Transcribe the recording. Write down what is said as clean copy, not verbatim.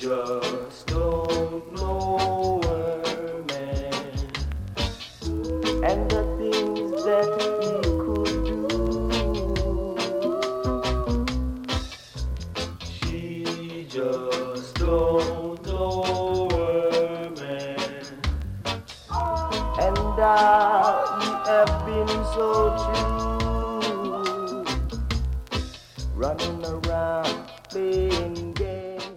just don't know her, man, and the things that he could do. She just don't know her, man, and we have been so true, running around playing games.